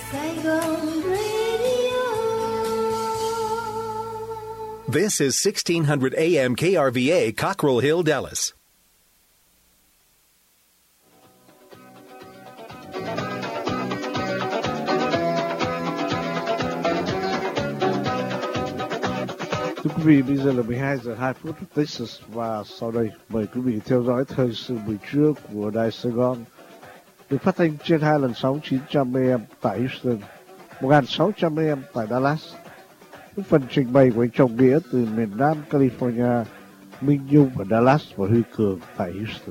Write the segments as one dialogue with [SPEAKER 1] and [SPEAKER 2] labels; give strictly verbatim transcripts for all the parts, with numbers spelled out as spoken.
[SPEAKER 1] Saigon Radio.
[SPEAKER 2] This is sixteen hundred A M K R V A, Cockrell Hill, Dallas.
[SPEAKER 3] Thưa quý vị, bây giờ là mười hai giờ hai phút Texas và sau đây mời quý vị theo dõi thời sự buổi trưa của Đài Sài Gòn được phát thanh trên hai lần sóng chín trăm A M tại Houston, một nghìn sáu trăm A M tại Dallas. Với phần trình bày của anh Trọng Nghĩa từ miền Nam California, Minh Nhung ở Dallas và Huy Cường tại Houston.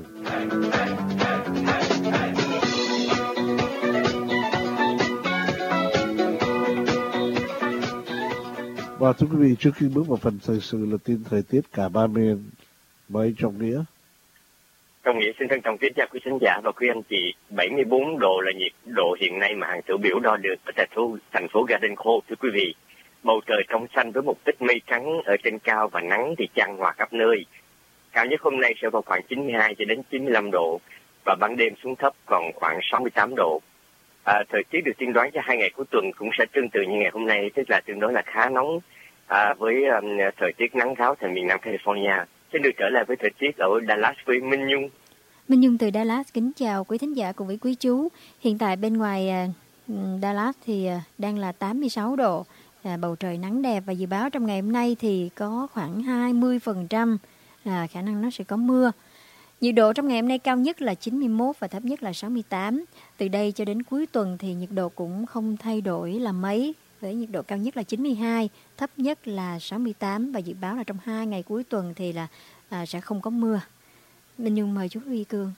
[SPEAKER 3] Và thưa quý vị, trước khi bước vào phần thời sự là tin thời tiết cả ba miền, mời anh Trọng Nghĩa.
[SPEAKER 4] Trọng Nghĩa xin trân trọng kính chào quý khán giả và quý anh chị. bảy mươi bốn độ là nhiệt độ hiện nay mà hàng thử biểu đo được ở thành phố thành phố Garden Cove. Thưa quý vị, bầu trời trong xanh với một ít mây trắng ở trên cao và nắng thì chan hòa khắp nơi. Cao nhất hôm nay sẽ vào khoảng chín mươi hai cho đến chín mươi lăm độ và ban đêm xuống thấp còn khoảng sáu mươi tám độ. À, thời tiết được tiên đoán cho hai ngày cuối tuần cũng sẽ tương tự như ngày hôm nay, tức là tương đối là khá nóng à, với um, thời tiết nắng ráo tại miền Nam California. Xin được trở lại với thời tiết ở Dallas với Minh Nhung.
[SPEAKER 5] Minh Nhung từ Dallas kính chào quý thính giả cùng với quý chú. Hiện tại bên ngoài uh, Dallas thì uh, đang là tám mươi sáu độ, uh, bầu trời nắng đẹp và dự báo trong ngày hôm nay thì có khoảng hai mươi phần trăm uh, khả năng nó sẽ có mưa. Nhiệt độ trong ngày hôm nay cao nhất là chín mươi mốt và thấp nhất là sáu mươi tám. Từ đây cho đến cuối tuần thì nhiệt độ cũng không thay đổi là mấy, với nhiệt độ cao nhất là chín mươi hai, thấp nhất là sáu mươi tám và dự báo là trong hai ngày cuối tuần thì là à, sẽ không có mưa. Minh Nhung mời chú Huy Cường.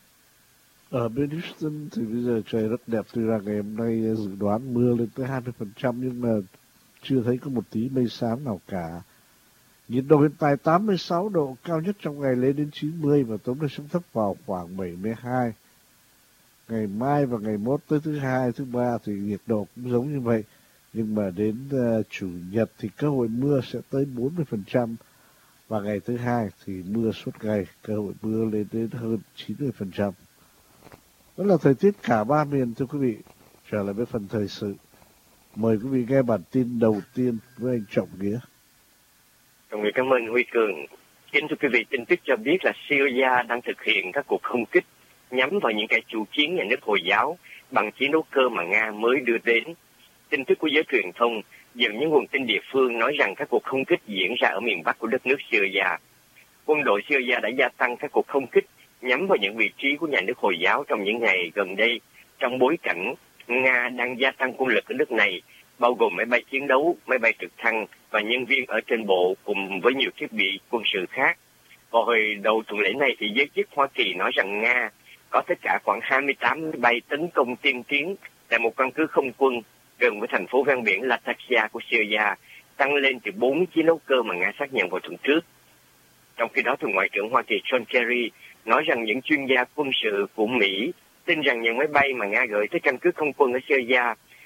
[SPEAKER 3] Ở bên Houston thì bây giờ trời rất đẹp, tuy rằng ngày hôm nay dự đoán mưa lên tới hai mươi phần trăm nhưng mà chưa thấy có một tí mây xám nào cả. Nhiệt độ hiện tại tám mươi sáu độ, cao nhất trong ngày lên đến chín mươi và tối nay xuống thấp vào khoảng bảy mươi hai. Ngày mai và ngày mốt tới thứ hai, thứ ba thì nhiệt độ cũng giống như vậy. Nhưng mà đến uh, chủ nhật thì cơ hội mưa sẽ tới bốn mươi phần trăm. Và ngày thứ hai thì mưa suốt ngày, cơ hội mưa lên đến hơn chín mươi phần trăm. Đó là thời tiết cả ba miền thưa quý vị. Trở lại với phần thời sự. Mời quý vị nghe bản tin đầu tiên với anh Trọng Nghĩa.
[SPEAKER 4] Trọng Nghĩa cảm ơn Huy Cường. Kính thưa quý vị, tin tức cho biết là Syria đang thực hiện các cuộc không kích nhắm vào những kẻ chủ chiến nhà nước Hồi giáo bằng chiến đấu cơ mà Nga mới đưa đến. Tin tức của giới truyền thông dẫn những nguồn tin địa phương nói rằng các cuộc không kích diễn ra ở miền Bắc của đất nước Syria. Quân đội Syria đã gia tăng các cuộc không kích nhắm vào những vị trí của nhà nước Hồi giáo trong những ngày gần đây, trong bối cảnh Nga đang gia tăng quân lực ở nước này, bao gồm máy bay chiến đấu, máy bay trực thăng và nhân viên ở trên bộ cùng với nhiều thiết bị quân sự khác. Vào hồi đầu tuần lễ này thì giới chức Hoa Kỳ nói rằng Nga có tất cả khoảng hai mươi tám máy bay tấn công tiên tiến tại một căn cứ không quân gần với thành phố ven biển Latakia của Syria, tăng lên từ bốn chiến đấu cơ mà Nga xác nhận vào tuần trước. Trong khi đó, thì Ngoại trưởng Hoa Kỳ John Kerry nói rằng những chuyên gia quân sự của Mỹ tin rằng những máy bay mà Nga gửi tới căn cứ không quân ở Syria,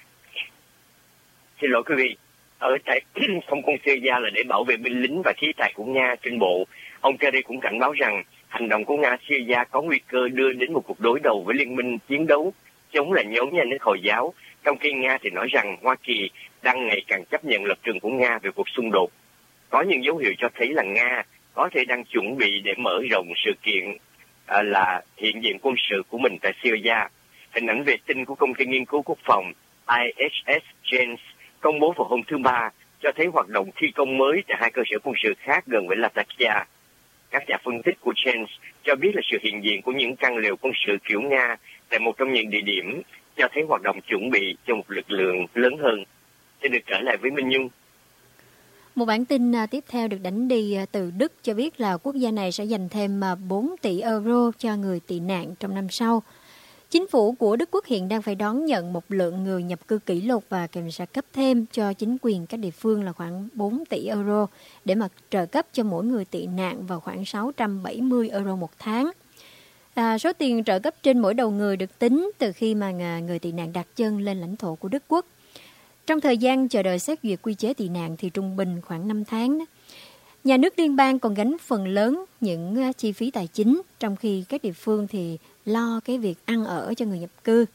[SPEAKER 4] xin lỗi quý vị, ở tại không quân Syria là để bảo vệ binh lính và khí tài của Nga trên bộ. Ông Kerry cũng cảnh báo rằng hành động của Nga Syria có nguy cơ đưa đến một cuộc đối đầu với liên minh chiến đấu chống lại nhóm nhà nước Hồi giáo, trong khi Nga thì nói rằng Hoa Kỳ đang ngày càng chấp nhận lập trường của Nga về cuộc xung đột. Có những dấu hiệu cho thấy là Nga có thể đang chuẩn bị để mở rộng sự kiện à, là hiện diện quân sự của mình tại Syria. Hình ảnh vệ tinh của công ty nghiên cứu quốc phòng I H S Janes công bố vào hôm thứ Ba cho thấy hoạt động thi công mới tại hai cơ sở quân sự khác gần với Latakia. Các nhà phân tích của Janes cho biết là sự hiện diện của những căn lều quân sự kiểu Nga tại một trong những địa điểm cho thấy hoạt động chuẩn bị cho một lực lượng lớn hơn. Xin được trở lại với Minh Nhung.
[SPEAKER 5] Một bản tin tiếp theo được đánh đi từ Đức cho biết là quốc gia này sẽ dành thêm bốn tỷ euro cho người tị nạn trong năm sau. Chính phủ của Đức Quốc hiện đang phải đón nhận một lượng người nhập cư kỷ lục và kèm sẽ cấp thêm cho chính quyền các địa phương là khoảng bốn tỷ euro để mà trợ cấp cho mỗi người tị nạn vào khoảng sáu trăm bảy mươi euro một tháng. À, số tiền trợ cấp trên mỗi đầu người được tính từ khi mà người tị nạn đặt chân lên lãnh thổ của Đức Quốc. Trong thời gian chờ đợi xét duyệt quy chế tị nạn thì trung bình khoảng năm tháng. Đó. Nhà nước liên bang còn gánh phần lớn những chi phí tài chính, trong khi các địa phương thì lo cái việc ăn ở cho người nhập cư.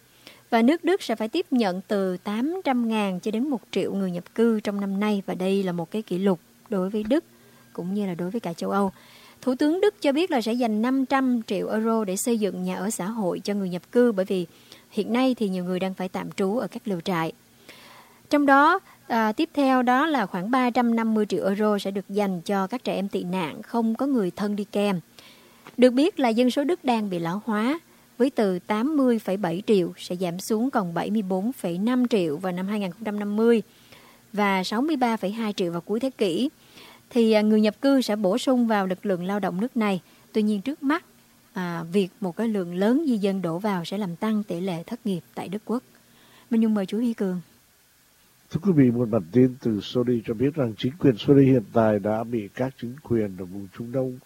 [SPEAKER 5] Và nước Đức sẽ phải tiếp nhận từ tám trăm nghìn cho đến một triệu người nhập cư trong năm nay. Và đây là một cái kỷ lục đối với Đức cũng như là đối với cả châu Âu. Thủ tướng Đức cho biết là sẽ dành năm trăm triệu euro để xây dựng nhà ở xã hội cho người nhập cư, bởi vì hiện nay thì nhiều người đang phải tạm trú ở các lều trại. Trong đó, à, tiếp theo đó là khoảng ba trăm năm mươi triệu euro sẽ được dành cho các trẻ em tị nạn không có người thân đi kèm. Được biết là dân số Đức đang bị lão hóa, với từ tám mươi phẩy bảy triệu sẽ giảm xuống còn bảy mươi bốn phẩy năm triệu vào năm hai không năm mươi và sáu mươi ba phẩy hai triệu vào cuối thế kỷ. Thì người nhập cư sẽ bổ sung vào lực lượng lao động nước này. Tuy nhiên trước mắt, à, việc một cái lượng lớn di dân đổ vào sẽ làm tăng tỷ lệ thất nghiệp tại Đức Quốc. Minh Nhung mời chú Huy Cường.
[SPEAKER 3] Thưa quý vị, một bản tin từ Saudi cho biết rằng chính quyền Saudi hiện tại đã bị các chính quyền ở vùng Trung Đông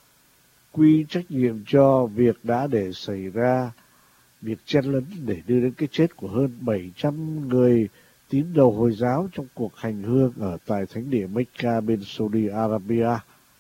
[SPEAKER 3] quy trách nhiệm cho việc đã để xảy ra việc chen lấn để đưa đến cái chết của hơn bảy trăm người tín đồ Hồi giáo trong cuộc hành hương ở tại thánh địa Mecca bên Saudi Arabia.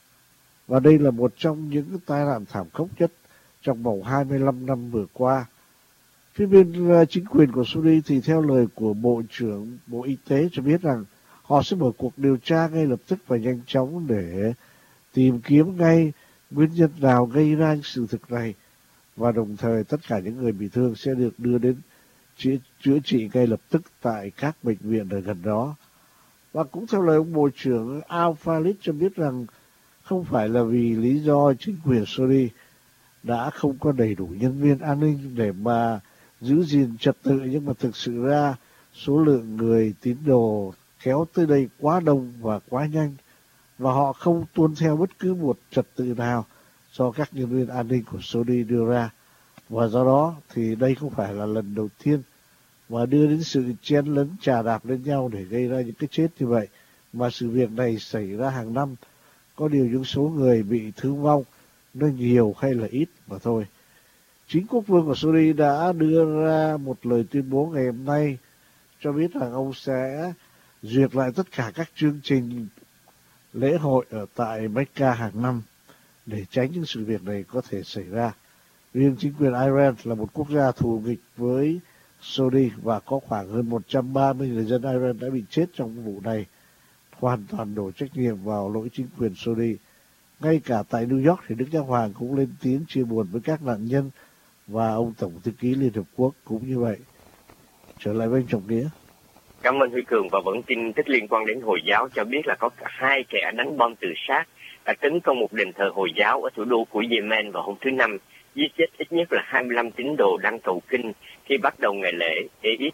[SPEAKER 3] Và đây là một trong những tai nạn thảm khốc nhất trong vòng hai mươi lăm năm vừa qua. Phía bên chính quyền của Saudi thì theo lời của Bộ trưởng Bộ Y tế cho biết rằng họ sẽ mở cuộc điều tra ngay lập tức và nhanh chóng để tìm kiếm ngay nguyên nhân nào gây ra sự thực này, và đồng thời tất cả những người bị thương sẽ được đưa đến chữa, chữa trị ngay lập tức tại các bệnh viện ở gần đó. Và cũng theo lời ông Bộ trưởng Al-Falid cho biết rằng không phải là vì lý do chính quyền Saudi đã không có đầy đủ nhân viên an ninh để mà giữ gìn trật tự, nhưng mà thực sự ra số lượng người tín đồ kéo tới đây quá đông và quá nhanh, và họ không tuân theo bất cứ một trật tự nào do các nhân viên an ninh của Saudi đưa ra. Và do đó thì đây không phải là lần đầu tiên mà đưa đến sự chen lấn chà đạp lên nhau để gây ra những cái chết như vậy, mà sự việc này xảy ra hàng năm. Có điều những số người bị thương vong nó nhiều hay là ít mà thôi. Chính quốc vương của Saudi đã đưa ra một lời tuyên bố ngày hôm nay cho biết rằng ông sẽ duyệt lại tất cả các chương trình lễ hội ở tại Mecca hàng năm để tránh những sự việc này có thể xảy ra. Riêng chính quyền Iran là một quốc gia thù nghịch với Saudi và có khoảng hơn một trăm ba mươi người dân Iran đã bị chết trong vụ này, hoàn toàn đổ trách nhiệm vào lỗi chính quyền Saudi. Ngay cả tại New York thì Đức Giáo Hoàng cũng lên tiếng chia buồn với các nạn nhân, và ông Tổng thư ký Liên Hợp Quốc cũng như vậy. Trở lại với anh Trọng Nghĩa.
[SPEAKER 4] Cảm ơn Huy Cường. Và vẫn tin tức liên quan đến Hồi giáo cho biết là có cả hai kẻ đánh bom tự sát đã tấn công một đền thờ Hồi giáo ở thủ đô của Yemen vào hôm thứ Năm, giết chết ít nhất là hai mươi lăm tín đồ đang cầu kinh khi bắt đầu ngày lễ Eid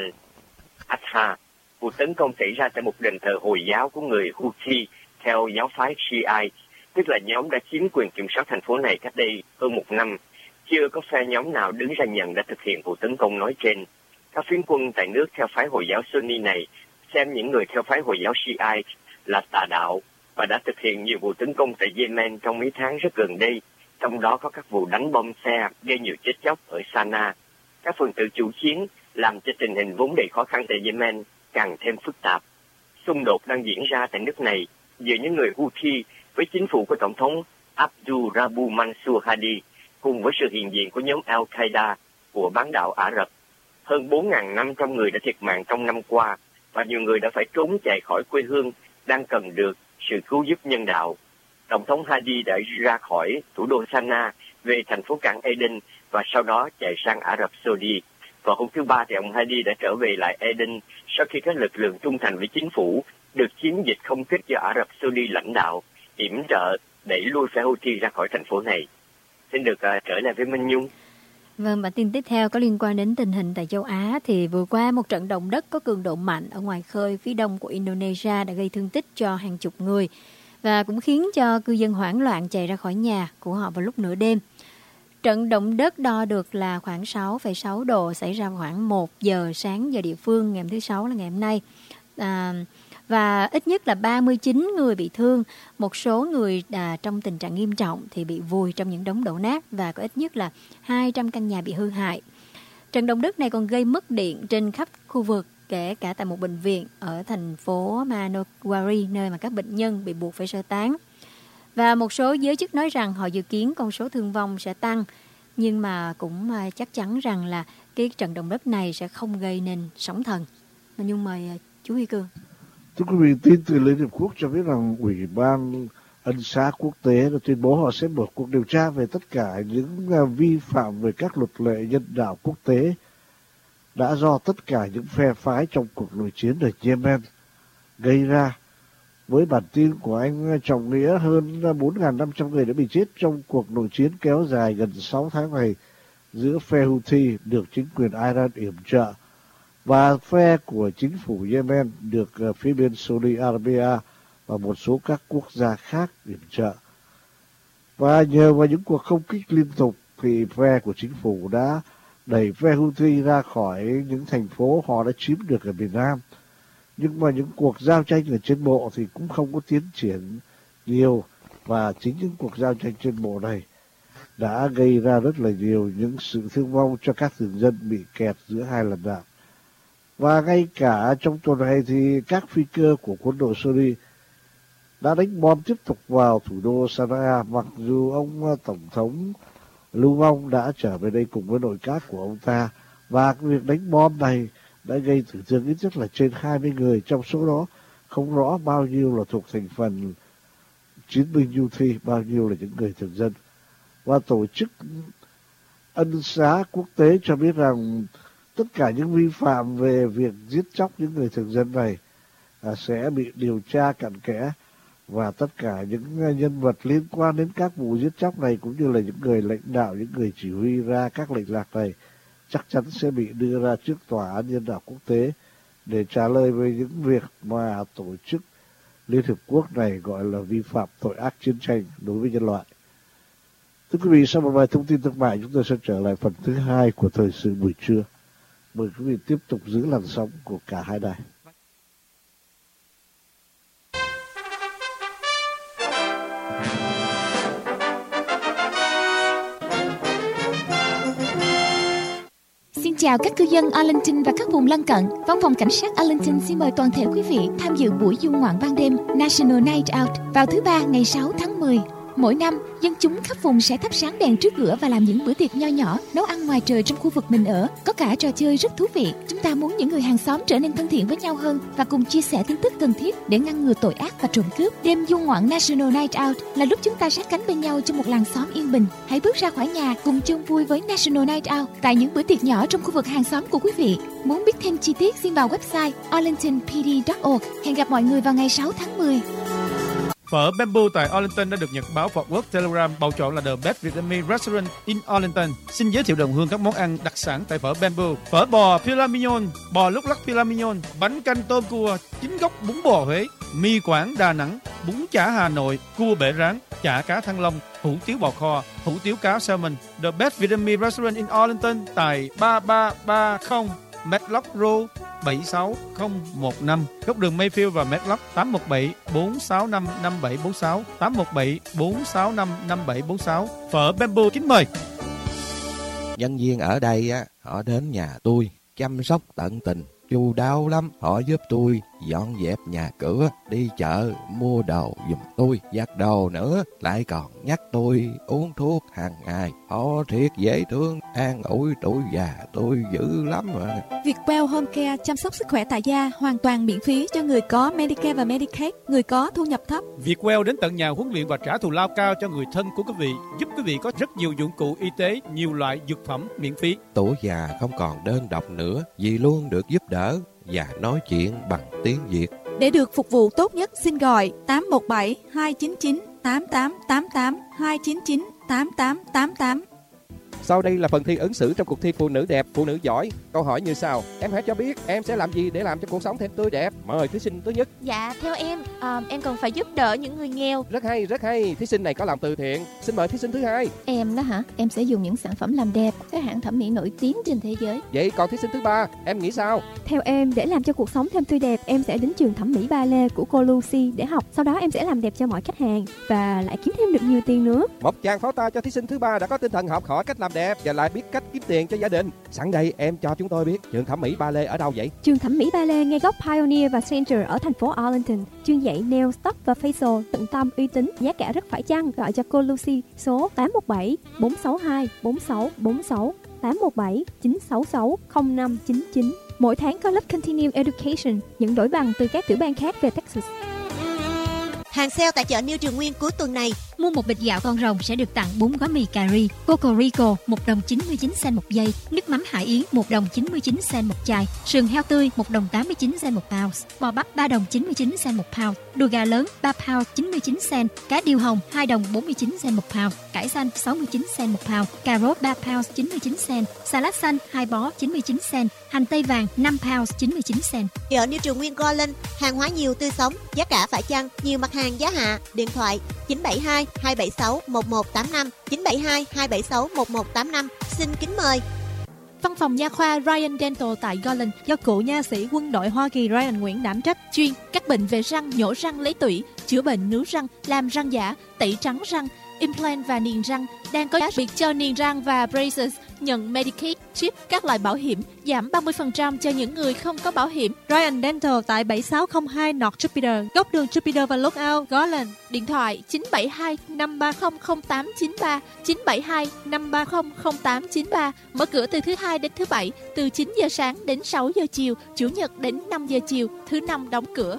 [SPEAKER 4] al-Adha. Vụ tấn công xảy ra tại một đền thờ Hồi giáo của người Houthi theo giáo phái Shiite, tức là nhóm đã chiếm quyền kiểm soát thành phố này cách đây hơn một năm. Chưa có phe nhóm nào đứng ra nhận đã thực hiện vụ tấn công nói trên. Các phiến quân tại nước theo phái Hồi giáo Sunni này xem những người theo phái Hồi giáo Shiite là tà đạo và đã thực hiện nhiều vụ tấn công tại Yemen trong mấy tháng rất gần đây, trong đó có các vụ đánh bom xe gây nhiều chết chóc ở Sana. Các phần tử chủ chiến làm cho tình hình vốn đầy khó khăn tại Yemen càng thêm phức tạp. Xung đột đang diễn ra tại nước này giữa những người Houthi với chính phủ của Tổng thống Abdul Rabu Mansur Hadi, cùng với sự hiện diện của nhóm Al-Qaeda của bán đảo Ả Rập. Hơn bốn nghìn năm trăm người đã thiệt mạng trong năm qua, và nhiều người đã phải trốn chạy khỏi quê hương đang cần được sự cứu giúp nhân đạo. Tổng thống Hadi đã ra khỏi thủ đô Sana về thành phố cảng Aden và sau đó chạy sang Ả Rập Saudi. Vào hôm thứ Ba thì ông Hadi đã trở về lại Aden sau khi các lực lượng trung thành với chính phủ được chiến dịch không kích do Ả Rập Saudi lãnh đạo yểm trợ đẩy lui phe Houthi ra khỏi thành phố này. Xin được uh, trở lại với Minh Nhung.
[SPEAKER 5] Vâng, bản tin tiếp theo có liên quan đến tình hình tại châu Á. Thì vừa qua một trận động đất có cường độ mạnh ở ngoài khơi phía đông của Indonesia đã gây thương tích cho hàng chục người và cũng khiến cho cư dân hoảng loạn chạy ra khỏi nhà của họ vào lúc nửa đêm. Trận động đất đo được là khoảng sáu phẩy sáu độ, xảy ra khoảng một giờ sáng giờ địa phương ngày thứ Sáu là ngày hôm nay. À, và ít nhất là ba mươi chín người bị thương, một số người à, trong tình trạng nghiêm trọng thì bị vùi trong những đống đổ nát và có ít nhất là hai trăm căn nhà bị hư hại. Trận động đất này còn gây mất điện trên khắp khu vực, kể cả tại một bệnh viện ở thành phố Manokwari, nơi mà các bệnh nhân bị buộc phải sơ tán. Và một số giới chức nói rằng họ dự kiến con số thương vong sẽ tăng, nhưng mà cũng chắc chắn rằng là cái trận động đất này sẽ không gây nên sóng thần. Nhưng mời chú Huy Cương.
[SPEAKER 3] Thưa quý vị, tin từ Liên Hiệp Quốc cho biết rằng Ủy ban Ân xá quốc tế đã tuyên bố họ sẽ mở cuộc điều tra về tất cả những vi phạm về các luật lệ nhân đạo quốc tế đã do tất cả những phe phái trong cuộc nội chiến ở Yemen gây ra. Với bản tin của anh Trọng Nghĩa, hơn bốn nghìn năm trăm người đã bị chết trong cuộc nội chiến kéo dài gần sáu tháng này giữa phe Houthi được chính quyền Iran yểm trợ và phe của chính phủ Yemen được phía bên Saudi Arabia và một số các quốc gia khác yểm trợ. Và nhờ vào những cuộc không kích liên tục thì phe của chính phủ đã đẩy phe Houthi ra khỏi những thành phố họ đã chiếm được ở miền Nam. Nhưng mà những cuộc giao tranh ở trên bộ thì cũng không có tiến triển nhiều, và chính những cuộc giao tranh trên bộ này đã gây ra rất là nhiều những sự thương vong cho các thường dân bị kẹt giữa hai làn đạn. Và ngay cả trong tuần này thì các phi cơ của quân đội Syria đã đánh bom tiếp tục vào thủ đô Sanaa, mặc dù ông Tổng thống Lưu Vong đã trở về đây cùng với nội các của ông ta. Và việc đánh bom này đã gây tử thương ít nhất là trên hai mươi người, trong số đó không rõ bao nhiêu là thuộc thành phần chiến binh Houthi, bao nhiêu là những người thường dân. Và tổ chức Ân xá quốc tế cho biết rằng tất cả những vi phạm về việc giết chóc những người thường dân này à, sẽ bị điều tra cặn kẽ, và tất cả những nhân vật liên quan đến các vụ giết chóc này cũng như là những người lãnh đạo, những người chỉ huy ra các lệnh lạc này chắc chắn sẽ bị đưa ra trước tòa án nhân đạo quốc tế để trả lời về những việc mà tổ chức Liên Hiệp Quốc này gọi là vi phạm tội ác chiến tranh đối với nhân loại. Thưa quý vị, sau một vài thông tin thương mại, chúng tôi sẽ trở lại phần thứ hai của thời sự buổi trưa. Mời quý vị tiếp tục giữ làn sóng của cả hai đài.
[SPEAKER 6] Xin chào các cư dân Arlington và các vùng lân cận. Văn phòng cảnh sát Arlington xin mời toàn thể quý vị tham dự buổi du ngoạn ban đêm National Night Out vào thứ Ba ngày sáu tháng mười. Mỗi năm, dân chúng khắp vùng sẽ thắp sáng đèn trước cửa và làm những bữa tiệc nho nhỏ, nấu ăn ngoài trời trong khu vực mình ở. Có cả trò chơi rất thú vị. Chúng ta muốn những người hàng xóm trở nên thân thiện với nhau hơn và cùng chia sẻ tin tức cần thiết để ngăn ngừa tội ác và trộm cướp. Đêm du ngoạn National Night Out là lúc chúng ta sát cánh bên nhau trong một làng xóm yên bình. Hãy bước ra khỏi nhà cùng chung vui với National Night Out tại những bữa tiệc nhỏ trong khu vực hàng xóm của quý vị. Muốn biết thêm chi tiết xin vào website arlington p d chấm org. Hẹn gặp mọi người vào ngày sáu tháng mười.
[SPEAKER 7] Phở Bamboo tại Arlington đã được Nhật báo Fort Worth Telegram bầu chọn là The Best Vietnamese Restaurant in Arlington. Xin giới thiệu đồng hương các món ăn đặc sản tại phở Bamboo: phở bò filet mignon, bò lúc lắc filet mignon, bánh canh tôm cua, chính gốc bún bò Huế, mì Quảng Đà Nẵng, bún chả Hà Nội, cua bể ráng, chả cá Thăng Long, hủ tiếu bò kho, hủ tiếu cá salmon. The Best Vietnamese Restaurant in Arlington tại ba ba ba không Medlock Road bảy sáu không một năm, góc đường Mayfield và Medlock. Tám một bảy bốn sáu năm năm bảy bốn sáu, tám một bảy bốn sáu năm năm bảy bốn sáu. Phở Bamboo kính mời.
[SPEAKER 8] Nhân viên ở đây á, họ đến nhà tôi chăm sóc tận tình, chu đáo lắm. Họ giúp tôi dọn dẹp nhà cửa, đi chợ mua đồ giùm tôi, giặt đồ nữa, lại còn nhắc tôi uống thuốc hàng ngày. Họ thiệt dễ thương, an ủi tuổi già tôi dữ lắm mà.
[SPEAKER 9] Vietwell Home Care chăm sóc sức khỏe tại gia hoàn toàn miễn phí cho người có Medicare và Medicaid, người có thu nhập thấp.
[SPEAKER 7] Vietwell đến tận nhà huấn luyện và trả thù lao cao cho người thân của quý vị, giúp quý vị có rất nhiều dụng cụ y tế, nhiều loại dược phẩm miễn phí.
[SPEAKER 8] Tuổi già không còn đơn độc nữa, vì luôn được giúp đỡ và nói chuyện bằng tiếng Việt.
[SPEAKER 9] Để được phục vụ tốt nhất, xin gọi tám một bảy hai chín chín tám tám tám tám, hai chín chín tám tám tám tám.
[SPEAKER 10] Sau đây là phần thi ứng xử trong cuộc thi Phụ nữ đẹp, phụ nữ giỏi. Câu hỏi như sau: em hãy cho biết em sẽ làm gì để làm cho cuộc sống thêm tươi đẹp. Mời thí sinh thứ nhất.
[SPEAKER 11] Dạ, theo em, uh, em cần phải giúp đỡ những người nghèo.
[SPEAKER 10] Rất hay, rất hay. Thí sinh này có làm từ thiện. Xin mời thí sinh thứ hai.
[SPEAKER 12] Em đó hả? Em sẽ dùng những sản phẩm làm đẹp các hãng thẩm mỹ nổi tiếng trên thế giới.
[SPEAKER 10] Vậy còn thí sinh thứ ba, em nghĩ sao?
[SPEAKER 13] Theo em, để làm cho cuộc sống thêm tươi đẹp, em sẽ đến trường thẩm mỹ ballet của cô Lucy để học. Sau đó em sẽ làm đẹp cho mọi khách hàng và lại kiếm thêm được nhiều tiền nữa.
[SPEAKER 10] Một tràng pháo tay cho thí sinh thứ ba đã có tinh thần học hỏi cách làm đẹp và lại biết cách kiếm tiền cho gia đình. Sẵn đây em cho chúng tôi biết trường thẩm mỹ ballet ở đâu vậy?
[SPEAKER 13] Trường thẩm mỹ ballet ngay góc Pioneer và Center ở thành phố Arlington. Chuyên dạy nail, tóc và facial tận tâm, uy tín, giá cả rất phải chăng. Gọi cho cô Lucy số tám một bảy bốn sáu hai bốn sáu bốn sáu. tám một bảy chín sáu sáu không năm chín chín. Mỗi tháng có lớp Continuing Education nhận đổi bằng từ các tiểu bang khác về Texas.
[SPEAKER 14] Hàng sale tại chợ New Trường Nguyên cuối tuần này.
[SPEAKER 5] Mua một bịch gạo con rồng sẽ được tặng bốn gói mì cà ri. Cocorico một đồng chín mươi chín cent một giây. Nước mắm Hải Yến một đồng chín mươi chín cent một chai. Sườn heo tươi một đồng tám mươi chín cent một pound. Bò bắp ba đồng chín mươi chín cent một pound. Đùi gà lớn ba pound chín mươi chín cent. Cá điêu hồng hai đồng bốn mươi chín cent một pound. Cải xanh sáu mươi chín cent một pound. Cà rốt ba pound chín mươi chín cent. Salad xanh hai bó chín mươi chín cent. Hành tây vàng năm pound chín mươi chín cent.
[SPEAKER 14] Chợ New Trường Nguyên Garland, hàng hóa nhiều tươi sống, giá cả phải chăng, nhiều mặt hàng giá hạ. Điện thoại chín bảy hai hai bảy sáu một một tám năm, chín bảy hai hai bảy sáu một một tám năm. Xin kính mời.
[SPEAKER 15] Văn phòng nha khoa Ryan Dental tại Garland do cựu nha sĩ quân đội Hoa Kỳ Ryan Nguyễn đảm trách, chuyên các bệnh về răng, nhổ răng lấy tủy, chữa bệnh nướu răng, làm răng giả, tẩy trắng răng, implant và niềng răng. Đang có việc cho niềng răng và braces, nhận Medicaid, chip, các loại bảo hiểm, giảm ba mươi phần trăm cho những người không có bảo hiểm.
[SPEAKER 16] Ryan Dental tại bảy sáu không hai North Jupiter, góc đường Jupiter và Lookout, Garland.
[SPEAKER 15] Điện thoại chín bảy hai năm ba không không tám chín ba, chín bảy hai năm ba không không tám chín ba. Mở cửa từ thứ hai đến thứ bảy, từ chín giờ sáng đến sáu giờ chiều, chủ nhật đến năm giờ chiều, thứ năm đóng cửa.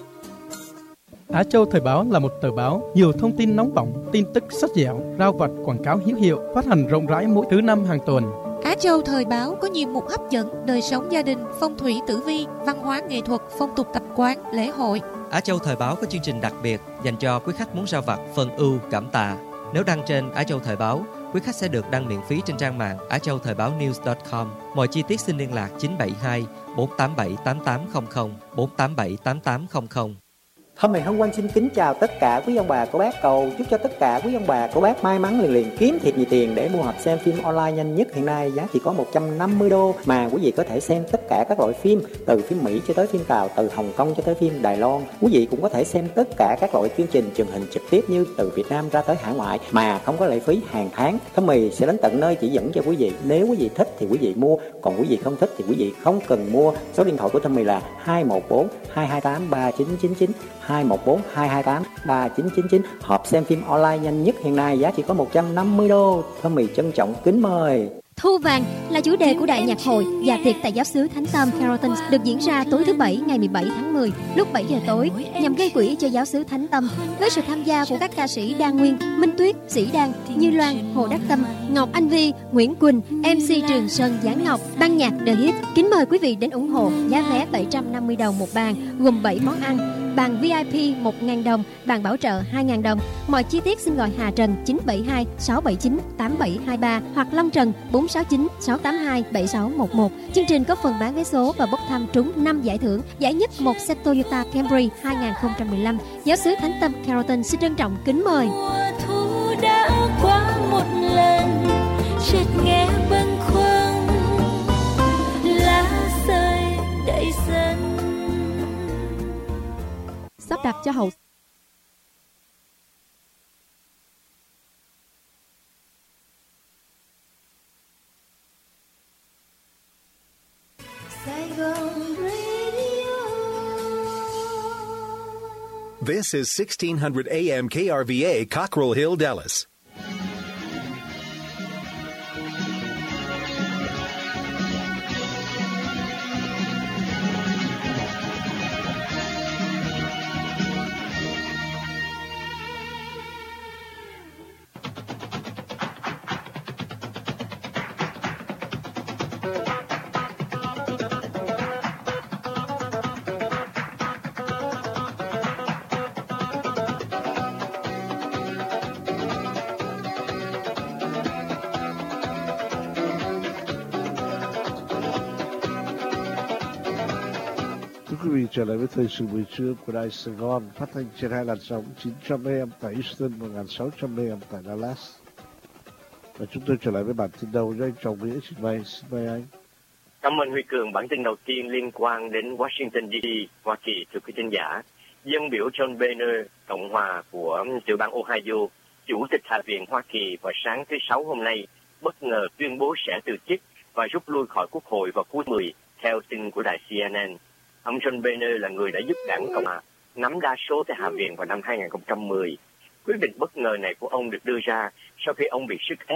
[SPEAKER 17] Á Châu Thời báo là một tờ báo nhiều thông tin nóng bỏng, tin tức sắc dẻo, rao vật, quảng cáo hữu hiệu, phát hành rộng rãi mỗi thứ năm hàng tuần.
[SPEAKER 15] Á Châu Thời báo có nhiều mục hấp dẫn, đời sống gia đình, phong thủy tử vi, văn hóa nghệ thuật, phong tục tập quán, lễ hội.
[SPEAKER 18] Á Châu Thời báo có chương trình đặc biệt dành cho quý khách muốn rao vặt, phần ưu, cảm tạ. Nếu đăng trên Á Châu Thời báo, quý khách sẽ được đăng miễn phí trên trang mạng á châu thời báo news chấm com. Mọi chi tiết xin liên lạc chín bảy hai bốn tám bảy tám tám không không, bốn tám bảy tám tám không không.
[SPEAKER 19] Hôm nay Hân Quang xin kính chào tất cả quý ông bà cô bác, cầu chúc cho tất cả quý ông bà cô bác may mắn liền liền kiếm thiệt nhiều tiền để mua hộp xem phim online nhanh nhất hiện nay, giá chỉ có một trăm năm mươi đô mà quý vị có thể xem tất cả các loại phim, từ phim Mỹ cho tới phim Tàu, từ Hồng Kông cho tới phim Đài Loan. Quý vị cũng có thể xem tất cả các loại chương trình truyền hình trực tiếp như từ Việt Nam ra tới hải ngoại mà không có lệ phí hàng tháng. Tommy sẽ đến tận nơi chỉ dẫn cho quý vị. Nếu quý vị thích thì quý vị mua, còn quý vị không thích thì quý vị không cần mua. Số điện thoại của Tommy là hai một bốn hai hai tám ba chín chín chín, hai một bốn hai hai tám ba chín chín chín. Hộp xem phim online nhanh nhất hiện nay, giá chỉ có một trăm năm mươi đô. Tommy trân trọng kính mời.
[SPEAKER 5] Thu vàng là chủ đề của đại nhạc hội và tiệc tại giáo xứ Thánh Tâm Carrollton được diễn ra tối thứ Bảy ngày mười bảy tháng mười lúc bảy giờ tối nhằm gây quỹ cho giáo xứ Thánh Tâm với sự tham gia của các ca sĩ Đan Nguyên, Minh Tuyết, Sĩ Đan, Như Loan, Hồ Đắc Tâm, Ngọc Anh Vi, Nguyễn Quỳnh, em xê Trường Sơn, Giáng Ngọc, ban nhạc The Hit. Kính mời quý vị đến ủng hộ. Giá vé bảy trăm năm mươi đồng một bàn, gồm bảy món ăn. Bàn vi ai pi một nghìn đồng, bàn bảo trợ hai nghìn đồng. Mọi chi tiết xin gọi Hà Trần chín bảy hai sáu bảy chín tám bảy hai ba hoặc Long Trần bốn sáu chín sáu tám hai bảy sáu một một. Chương trình có phần bán vé số và bốc thăm trúng năm giải thưởng. Giải nhất một xe Toyota Camry hai không một năm. Giáo xứ Thánh Tâm Carrollton xin trân trọng kính mời.
[SPEAKER 1] Thu đã qua một lần, chợt nghe bâng khuâng, lá rơi đầy sân.
[SPEAKER 16] Sắp đặt cho hậu
[SPEAKER 2] This is sixteen hundred A M K R V A, Cockrell Hill, Dallas.
[SPEAKER 3] Quý vị trở lại với thời sự buổi trưa của Đài Sài Gòn, phát thanh trên hai làn sóng chín trăm A M tại Houston và một nghìn sáu trăm A M tại Dallas. Và chúng tôi trở lại với bản tin đầu do anh Trọng Nghĩa trình bày. Xin mời anh.
[SPEAKER 4] Cảm ơn Huy Cường. Bản tin đầu tiên liên quan đến Washington đê xê, Hoa Kỳ, thưa quý thính giả. Dân biểu John Boehner, Cộng hòa của tiểu bang Ohio, Chủ tịch Hạ viện Hoa Kỳ vào sáng thứ Sáu hôm nay bất ngờ tuyên bố sẽ từ chức và rút lui khỏi Quốc hội vào cuối mười, theo tin của đài xê en en. Ông John Boehner là người đã giúp đảng Cộng hòa nắm đa số tại Hạ viện vào năm hai không một không. Quyết định bất ngờ này của ông được đưa ra sau khi ông bị sức ép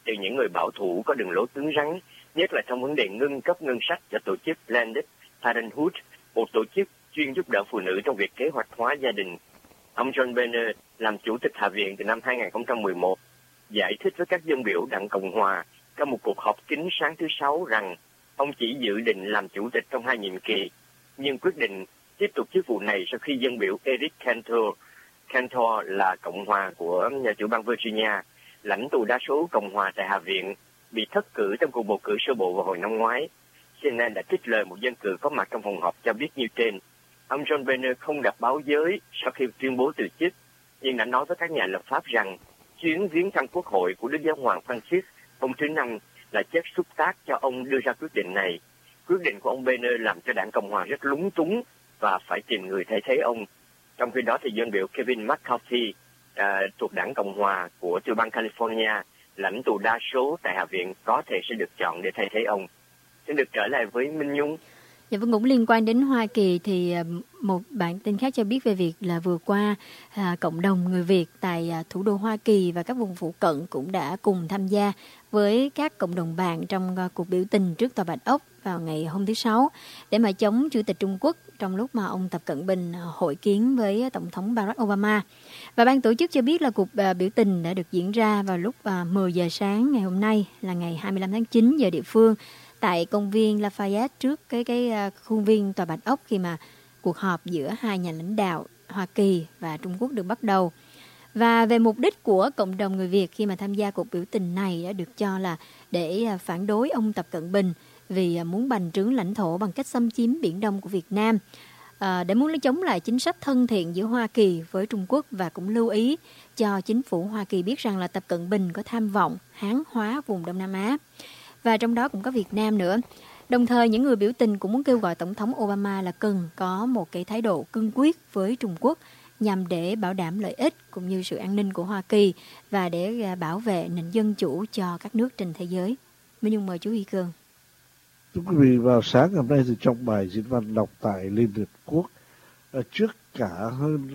[SPEAKER 4] từ những người bảo thủ có đường lối cứng rắn, nhất là trong vấn đề ngưng cấp ngân sách cho tổ chức Planned Parenthood, một tổ chức chuyên giúp đỡ phụ nữ trong việc kế hoạch hóa gia đình. Ông John Boehner làm chủ tịch Hạ viện từ năm hai nghìn không trăm mười một, giải thích với các dân biểu đảng Cộng hòa trong một cuộc họp kín sáng thứ Sáu rằng ông chỉ dự định làm chủ tịch trong hai nhiệm kỳ, nhưng quyết định tiếp tục chức vụ này sau khi dân biểu Eric Cantor, Cantor là Cộng hòa của nhà tiểu bang Virginia, lãnh tụ đa số Cộng hòa tại Hạ viện, bị thất cử trong cuộc bầu cử sơ bộ vào hồi năm ngoái. C N N đã trích lời một dân cử có mặt trong phòng họp cho biết như trên. Ông John Boehner không gặp báo giới sau khi tuyên bố từ chức, nhưng đã nói với các nhà lập pháp rằng chuyến viếng thăm quốc hội của Đức Giáo hoàng Francis hôm thứ Năm là chất xúc tác cho ông đưa ra quyết định này. Quyết định của ông Boehner làm cho đảng Cộng hòa rất lúng túng và phải tìm người thay thế ông. Trong khi đó thì dân biểu Kevin McCarthy à, thuộc đảng Cộng hòa của tiểu bang California, lãnh tụ đa số tại Hạ viện, có thể sẽ được chọn để thay thế ông. Xin được trở lại với Minh Nhung.
[SPEAKER 5] Dạ vâng, cũng liên quan đến Hoa Kỳ thì một bản tin khác cho biết về việc là vừa qua à, cộng đồng người Việt tại à, thủ đô Hoa Kỳ và các vùng phụ cận cũng đã cùng tham gia với các cộng đồng bạn trong à, cuộc biểu tình trước Tòa Bạch Ốc vào ngày hôm thứ Sáu để mà chống Chủ tịch Trung Quốc trong lúc mà ông Tập Cận Bình à, hội kiến với Tổng thống Barack Obama. Và ban tổ chức cho biết là cuộc à, biểu tình đã được diễn ra vào lúc à, mười giờ sáng ngày hôm nay là ngày hai mươi lăm tháng chín giờ địa phương, tại công viên Lafayette trước cái cái khuôn viên Tòa Bạch Ốc, khi mà cuộc họp giữa hai nhà lãnh đạo Hoa Kỳ và Trung Quốc được bắt đầu. Và về mục đích của cộng đồng người Việt khi mà tham gia cuộc biểu tình này đã được cho là để phản đối ông Tập Cận Bình vì muốn bành trướng lãnh thổ bằng cách xâm chiếm Biển Đông của Việt Nam, à, để muốn chống lại chính sách thân thiện giữa Hoa Kỳ với Trung Quốc, và cũng lưu ý cho chính phủ Hoa Kỳ biết rằng là Tập Cận Bình có tham vọng Hán hóa vùng Đông Nam Á. Và trong đó cũng có Việt Nam nữa. Đồng thời những người biểu tình cũng muốn kêu gọi Tổng thống Obama là cần có một cái thái độ cương quyết với Trung Quốc nhằm để bảo đảm lợi ích cũng như sự an ninh của Hoa Kỳ và để bảo vệ nền dân chủ cho các nước trên thế giới. Minh Nhung mời chú Y Cương.
[SPEAKER 3] Thưa quý vị, vào sáng hôm nay thì trong bài diễn văn đọc tại Liên Hiệp Quốc, trước cả hơn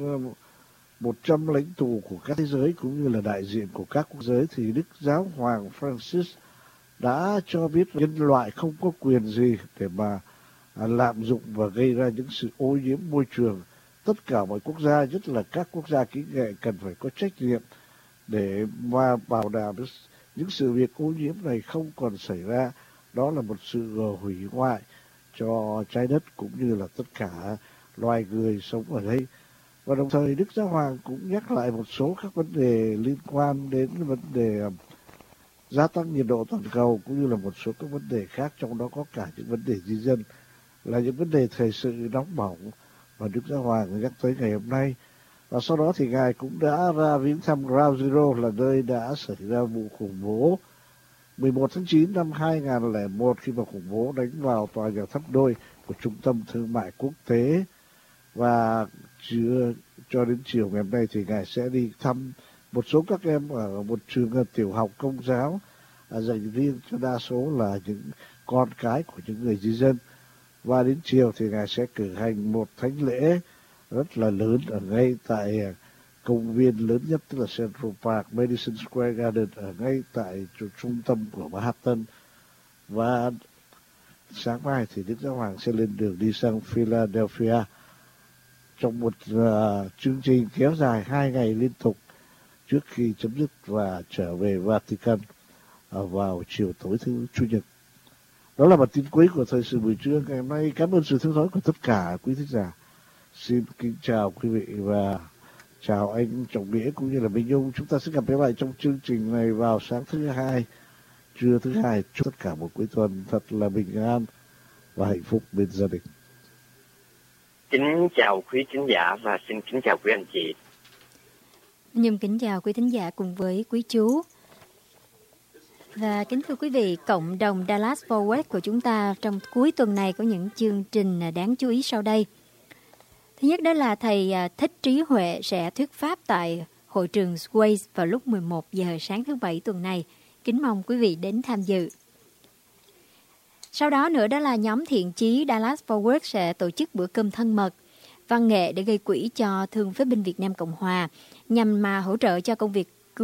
[SPEAKER 3] một trăm lãnh tụ của các thế giới cũng như là đại diện của các quốc giới, thì Đức Giáo hoàng Francis đã cho biết nhân loại không có quyền gì để mà lạm dụng và gây ra những sự ô nhiễm môi trường. Tất cả mọi quốc gia, nhất là các quốc gia kỹ nghệ, cần phải có trách nhiệm để mà bảo đảm những sự việc ô nhiễm này không còn xảy ra. Đó là một sự hủy hoại cho trái đất cũng như là tất cả loài người sống ở đây. Và đồng thời Đức Giáo hoàng cũng nhắc lại một số các vấn đề liên quan đến vấn đề gia tăng nhiệt độ toàn cầu cũng như là một số các vấn đề khác, trong đó có cả những vấn đề di dân, là những vấn đề thời sự nóng bỏng và Đức Giáo hoàng nhắc tới ngày hôm nay. Và sau đó thì Ngài cũng đã ra viếng thăm Ground Zero, là nơi đã xảy ra vụ khủng bố mười một tháng chín năm hai nghìn không trăm lẻ một, khi mà khủng bố đánh vào tòa nhà tháp đôi của Trung tâm Thương mại Quốc tế. Và chưa cho đến chiều ngày hôm nay thì Ngài sẽ đi thăm một số các em ở một trường tiểu học công giáo à, dành riêng cho đa số là những con cái của những người di dân. Và đến chiều thì Ngài sẽ cử hành một thánh lễ rất là lớn ở ngay tại công viên lớn nhất, tức là Central Park, Madison Square Garden, ở ngay tại trung tâm của Manhattan. Và sáng mai thì Đức Giáo hoàng sẽ lên đường đi sang Philadelphia trong một uh, chương trình kéo dài hai ngày liên tục trước khi chấm dứt và trở về Vatican uh, vào chiều tối thứ Chủ nhật. Đó là bản tin cuối của thời sự buổi trưa ngày hôm nay. Cảm ơn sự theo dõi của tất cả quý thính giả. Xin kính chào quý vị và chào anh Trọng Nghĩa cũng như là Minh Nhung. Chúng ta sẽ gặp lại trong chương trình này vào sáng thứ hai, trưa thứ hai. Chúc tất cả một cuối tuần thật là bình an và hạnh phúc bên gia đình.
[SPEAKER 4] Kính chào quý thính giả và xin kính chào quý anh chị.
[SPEAKER 5] Nhung kính chào quý thính giả cùng với quý chú. Và kính thưa quý vị, cộng đồng Dallas Fort Worth của chúng ta trong cuối tuần này có những chương trình đáng chú ý sau đây. Thứ nhất đó là thầy Thích Trí Huệ sẽ thuyết pháp tại hội trường Sway vào lúc mười một giờ sáng thứ Bảy tuần này. Kính mong quý vị đến tham dự. Sau đó nữa đó là nhóm thiện chí Dallas Fort Worth sẽ tổ chức bữa cơm thân mật, văn nghệ để gây quỹ cho Thương phế binh Việt Nam Cộng Hòa nhằm mà hỗ trợ cho công việc cứu giúp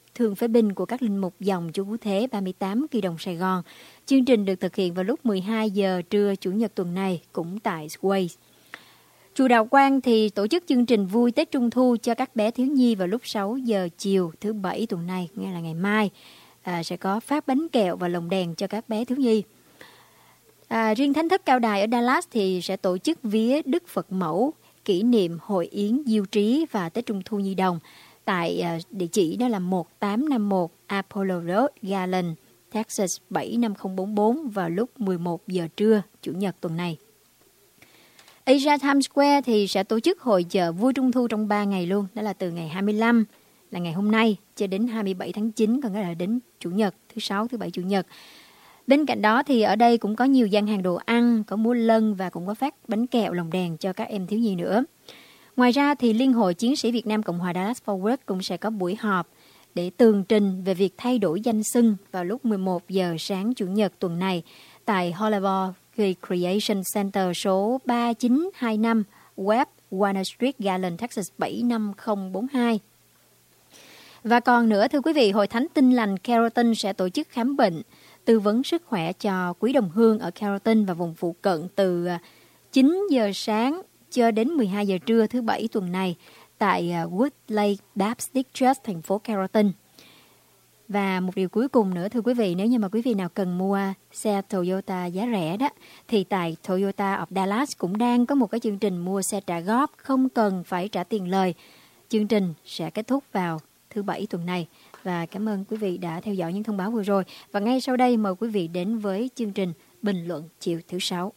[SPEAKER 5] thương phế binh của các linh mục dòng Chúa Cứu Thế ba mươi tám Kỳ Đồng Sài Gòn. Chương trình được thực hiện vào lúc mười hai giờ trưa Chủ nhật tuần này, cũng tại Waze. Chùa Đạo Quang thì tổ chức chương trình vui Tết Trung Thu cho các bé thiếu nhi vào lúc sáu giờ chiều thứ Bảy tuần này, nghĩa là ngày mai. À, sẽ có phát bánh kẹo và lồng đèn cho các bé thiếu nhi. À, riêng Thánh thất Cao Đài ở Dallas thì sẽ tổ chức vía Đức Phật Mẫu, kỷ niệm hội yến diêu trí và Tết Trung Thu Nhi Đồng tại à, địa chỉ đó là một tám năm mốt Apollo Road, Garland, Texas bảy năm không bốn bốn vào lúc mười một giờ trưa Chủ nhật tuần này. Asia Times Square thì sẽ tổ chức hội chợ vui Trung Thu trong ba ngày luôn, đó là từ ngày hai mươi lăm là ngày hôm nay cho đến hai mươi bảy tháng chín, còn nghĩa là đến Chủ nhật, thứ Sáu, thứ Bảy, Chủ nhật. Bên cạnh đó thì ở đây cũng có nhiều gian hàng đồ ăn, có múa lân và cũng có phát bánh kẹo lồng đèn cho các em thiếu nhi nữa. Ngoài ra thì Liên hội Chiến sĩ Việt Nam Cộng hòa Dallas-Fort Worth cũng sẽ có buổi họp để tường trình về việc thay đổi danh xưng vào lúc mười một giờ sáng Chủ nhật tuần này tại Hollywood Recreation Center số ba chín hai năm West Warner Street, Garland, Texas bảy năm không bốn hai. Và còn nữa thưa quý vị, Hội Thánh Tin Lành Carrollton sẽ tổ chức khám bệnh, tư vấn sức khỏe cho quý đồng hương ở Carrollton và vùng phụ cận từ chín giờ sáng cho đến mười hai giờ trưa thứ Bảy tuần này tại Woodlake Baptist Church, thành phố Carrollton. Và một điều cuối cùng nữa thưa quý vị, nếu như mà quý vị nào cần mua xe Toyota giá rẻ đó, thì tại Toyota of Dallas cũng đang có một cái chương trình mua xe trả góp, không cần phải trả tiền lời. Chương trình sẽ kết thúc vào thứ Bảy tuần này. Và cảm ơn quý vị đã theo dõi những thông báo vừa rồi. Và ngay sau đây mời quý vị đến với chương trình Bình luận chiều thứ Sáu.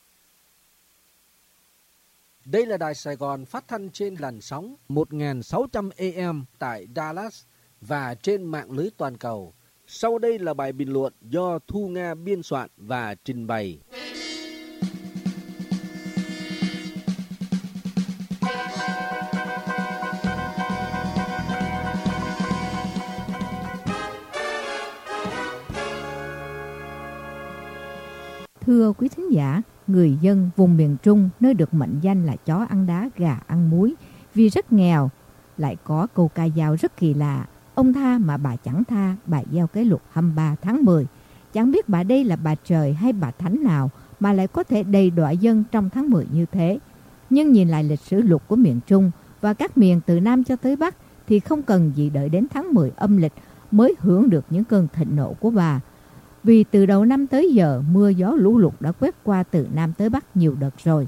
[SPEAKER 20] Đây là Đài Sài Gòn phát thanh trên làn sóng một nghìn sáu trăm A M tại Dallas và trên mạng lưới toàn cầu. Sau đây là bài bình luận do Thu Nga biên soạn và trình bày.
[SPEAKER 21] Thưa quý thính giả, người dân vùng miền Trung nơi được mệnh danh là chó ăn đá gà ăn muối vì rất nghèo, lại có câu ca dao rất kỳ lạ: ông tha mà bà chẳng tha, bà gieo cái luật hai mươi ba tháng mười. Chẳng biết bà đây là bà trời hay bà thánh nào mà lại có thể đầy đọa dân trong tháng mười như thế. Nhưng nhìn lại lịch sử luật của miền Trung và các miền từ Nam cho tới Bắc thì không cần gì đợi đến tháng mười âm lịch mới hưởng được những cơn thịnh nộ của bà. Vì từ đầu năm tới giờ, mưa gió lũ lụt đã quét qua từ Nam tới Bắc nhiều đợt rồi.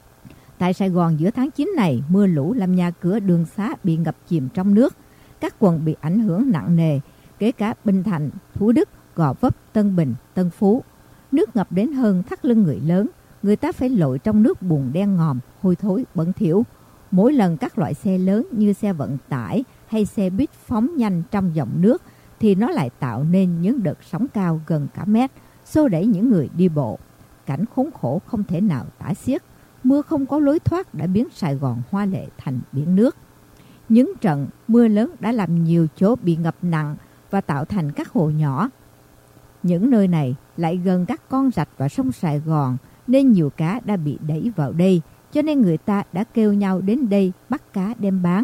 [SPEAKER 21] Tại Sài Gòn giữa tháng chín này, mưa lũ làm nhà cửa đường xá bị ngập chìm trong nước. Các quận bị ảnh hưởng nặng nề, kể cả Bình Thạnh, Thủ Đức, Gò Vấp, Tân Bình, Tân Phú. Nước ngập đến hơn thắt lưng người lớn, người ta phải lội trong nước bùn đen ngòm, hôi thối, bẩn thỉu. Mỗi lần các loại xe lớn như xe vận tải hay xe buýt phóng nhanh trong dòng nước thì nó lại tạo nên những đợt sóng cao gần cả mét, xô đẩy những người đi bộ. Cảnh khốn khổ không thể nào tả xiết. Mưa không có lối thoát đã biến Sài Gòn hoa lệ thành biển nước. Những trận mưa lớn đã làm nhiều chỗ bị ngập nặng và tạo thành các hồ nhỏ. Những nơi này lại gần các con rạch và sông Sài Gòn nên nhiều cá đã bị đẩy vào đây, cho nên người ta đã kêu nhau đến đây bắt cá đem bán.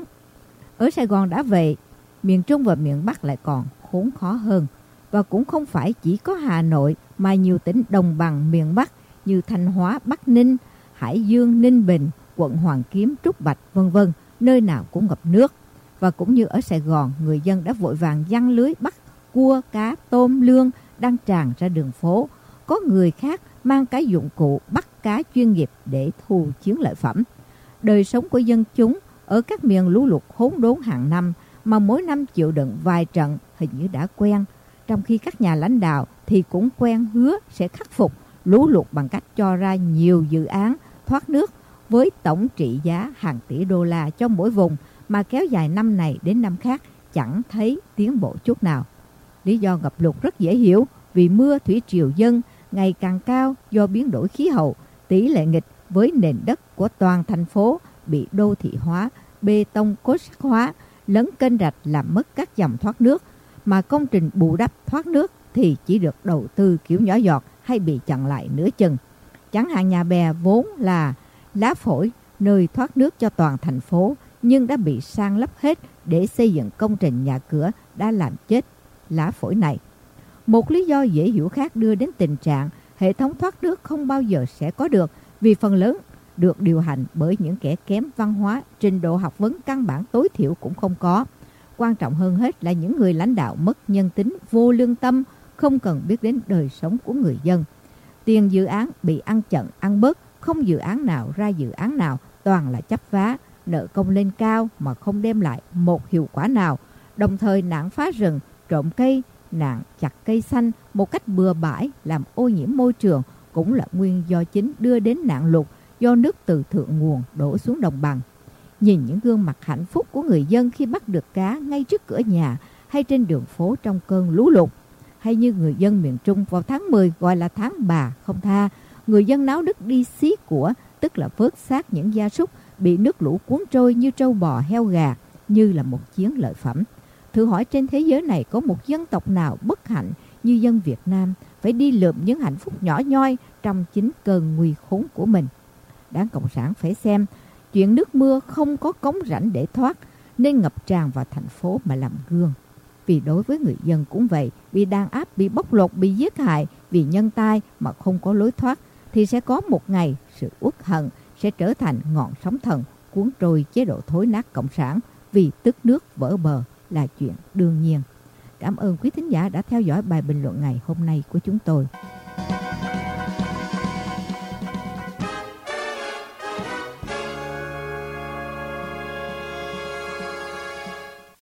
[SPEAKER 21] Ở Sài Gòn đã vậy, miền Trung và miền Bắc lại còn khốn khó hơn. Và cũng không phải chỉ có Hà Nội mà nhiều tỉnh đồng bằng miền Bắc như Thanh Hóa, Bắc Ninh, Hải Dương, Ninh Bình, quận Hoàn Kiếm, Trúc Bạch, vân vân, nơi nào cũng ngập nước. Và cũng như ở Sài Gòn, người dân đã vội vàng giăng lưới bắt cua, cá, tôm, lương đang tràn ra đường phố. Có người khác mang cái dụng cụ bắt cá chuyên nghiệp để thu chiến lợi phẩm. Đời sống của dân chúng ở các miền lũ lụt hỗn đốn hàng năm mà mỗi năm chịu đựng vài trận hình như đã quen. Trong khi các nhà lãnh đạo thì cũng quen hứa sẽ khắc phục lũ lụt bằng cách cho ra nhiều dự án thoát nước với tổng trị giá hàng tỷ đô la cho mỗi vùng mà kéo dài năm này đến năm khác chẳng thấy tiến bộ chút nào. Lý do ngập lụt rất dễ hiểu, vì mưa thủy triều dâng ngày càng cao do biến đổi khí hậu, tỷ lệ nghịch với nền đất của toàn thành phố bị đô thị hóa, bê tông cốt sắt hóa, lấn kênh rạch làm mất các dòng thoát nước, mà công trình bù đắp thoát nước thì chỉ được đầu tư kiểu nhỏ giọt hay bị chặn lại nửa chừng. Chẳng hạn nhà bè vốn là lá phổi nơi thoát nước cho toàn thành phố nhưng đã bị san lấp hết để xây dựng công trình nhà cửa đã làm chết lá phổi này. Một lý do dễ hiểu khác đưa đến tình trạng hệ thống thoát nước không bao giờ sẽ có được vì phần lớn được điều hành bởi những kẻ kém văn hóa, trình độ học vấn căn bản tối thiểu cũng không có. Quan trọng hơn hết là những người lãnh đạo mất nhân tính, vô lương tâm, không cần biết đến đời sống của người dân. Tiền dự án bị ăn chặn, ăn bớt, không dự án nào ra dự án nào, toàn là chấp vá, nợ công lên cao mà không đem lại một hiệu quả nào. Đồng thời nạn phá rừng, trộm cây, nạn chặt cây xanh một cách bừa bãi làm ô nhiễm môi trường cũng là nguyên do chính đưa đến nạn lụt do nước từ thượng nguồn đổ xuống đồng bằng. Nhìn những gương mặt hạnh phúc của người dân khi bắt được cá ngay trước cửa nhà hay trên đường phố trong cơn lũ lụt, hay như người dân miền Trung vào tháng mười gọi là tháng bà không tha, người dân náo nức đi xí của, tức là vớt xác những gia súc bị nước lũ cuốn trôi như trâu bò heo gà, như là một chiến lợi phẩm. Thử hỏi trên thế giới này có một dân tộc nào bất hạnh như dân Việt Nam phải đi lượm những hạnh phúc nhỏ nhoi trong chính cơn nguy khốn của mình. Đảng Cộng sản phải xem chuyện nước mưa không có cống rãnh để thoát nên ngập tràn vào thành phố mà làm gương. Vì đối với người dân cũng vậy, bị đàn áp, bị bóc lột, bị giết hại, vì nhân tai mà không có lối thoát, thì sẽ có một ngày sự uất hận sẽ trở thành ngọn sóng thần cuốn trôi chế độ thối nát cộng sản, vì tức nước vỡ bờ là chuyện đương nhiên. Cảm ơn quý thính giả đã theo dõi bài bình luận ngày hôm nay của chúng tôi.